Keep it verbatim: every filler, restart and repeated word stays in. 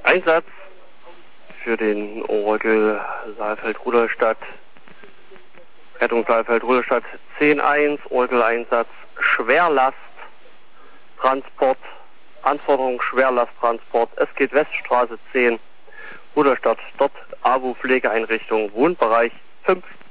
Einsatz für den Orgel Saalfeld-Rudolstadt, Rettung Saalfeld-Rudolstadt zehn eins, Orgeleinsatz Schwerlasttransport, Anforderung Schwerlasttransport. Es geht Weststraße zehn, Rudolstadt, dort A W O-Pflegeeinrichtung, Wohnbereich fünf